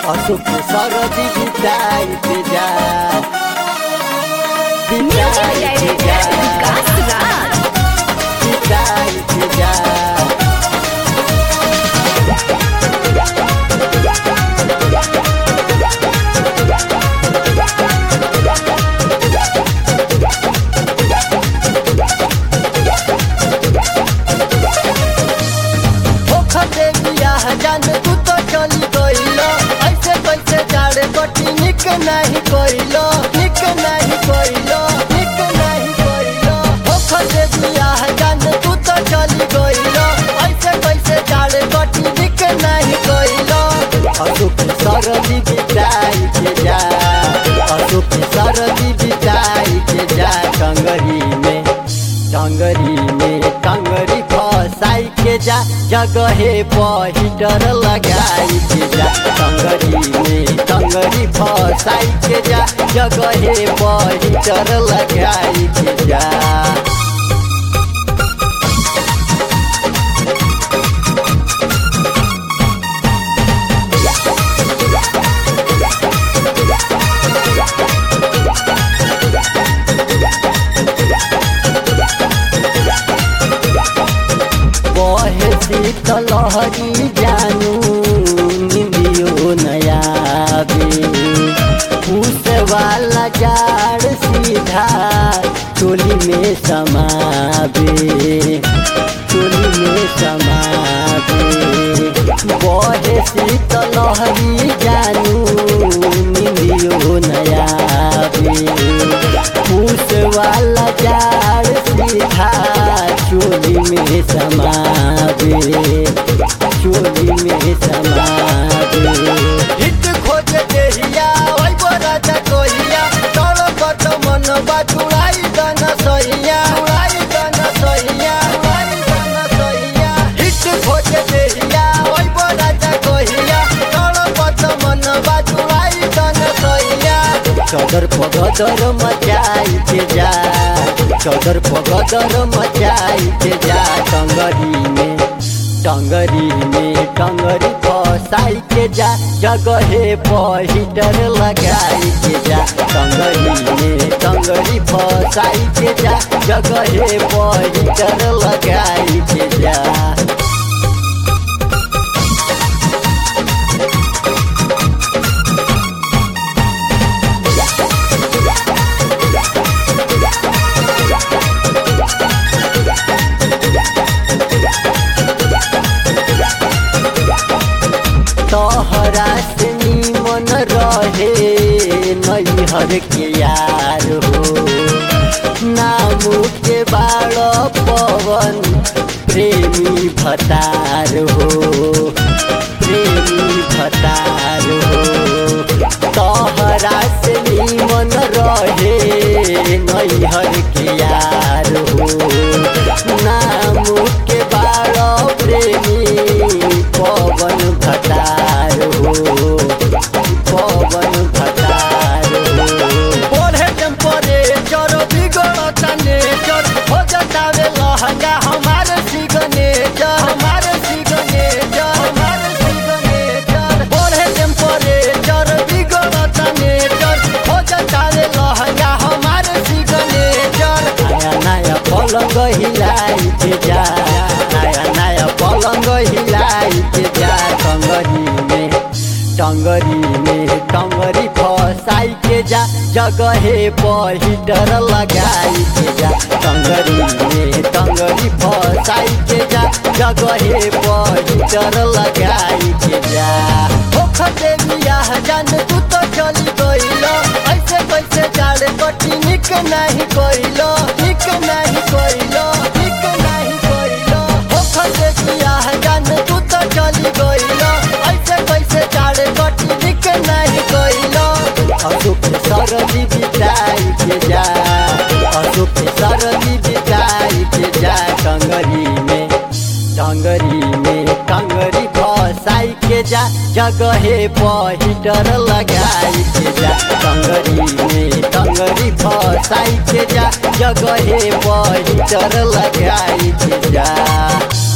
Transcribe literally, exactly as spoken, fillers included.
अशोक सरदी बिताइत जा म्यूजिक बिताइत जा डायरेक्टर विकास राज। बिताइत जा जान तू तो चली गइलो ऐसे कैसे जाड़े बटी निक नहीं कइलो निक नहीं कइलो निक नहीं कइलो ओखर दे दिया जान तू तो चली गइलो ऐसे कैसे जाड़े बटी निक नहीं कइलो अशोक सरदी बिताई के जा अशोक सरदी बिताई के जा टंगरी में टंगरी में टंगरी फसाई के जा जगहे पहीटर लगाई के जा टंगरी में टंगरी फसाई के जा जगहे पहीटर लगाई के जा बहे शीतलहरी जानू निंदियो नयाबे फूस वाला जाड़ सीधा चोली में समाबे चोली में समाबे बहे शीतलहरी जानू निंदियो नयाबे फूस वाला जाड़ सीधा चोली में समाबे चोली में समाबे हिट खोज देहिया ओइ बराजा कोहिया तोड़ कत मन बाचुड़ाई दन सहिया उड़ाई दन सहिया उड़ाई दन सहिया हिट खोज देहिया ओइ बराजा कोहिया तोड़ कत मन बाचुड़ाई दन सहिया चौदर पगदर मचाई के जा चौदर पगदर मचाई के जा टंगरी में टंगरी में टंगरी फसाई के जा जगहे पहीटर लगाई के जा टंगरी में टंगरी फसाई के जा जगहे पहीटर लगाई के जा तोहरा से निमन रहे नैहर के यार हो नामू के बाड़ पवन प्रेमी भतार हो प्रेमी भतार हो तोहरा से निमन रहे नैहर के यार हो नामू के बाड़ प्रेमी पवन भतार हो पवन भतार हो बोले टेम्परेचर बिगड़ता नेचर हो जातावे लहंगा हमारे सिग्नेचर हमारे सिग्नेचर हमारे सिग्नेचर बोले टेम्परेचर बिगड़ता नेचर हो जातावे लहंगा हमारे सिग्नेचर नया नया पलंग हिलाई के जा नया नया पलंग हिलाई के जा टंगरी में टंगरी में टंगरी फसाई के जा जगहे पहीटर लगाई के जा टंगरी में टंगरी फसाई के जा जगहे पहीटर लगाई के जा ओखर देविया जान तू तो चली गइलो ऐसे कैसे जाड़े बटी निक नहीं कइलो निक नहीं कइलो निक नहीं कइलो ओखर देविया जान तू तो चली गइलो ऐसे कैसे जाड़े बटी निक नहीं कइलो अशोक सरदी बिताई के जा अशोक सरदी बिताई के जा टंगरी में टंगरी में टंगरी फसाई के जा जगहे पहीटर लगाई के जा टंगरी में टंगरी फसाई के जा जगहे पहीटर लगाई के जा।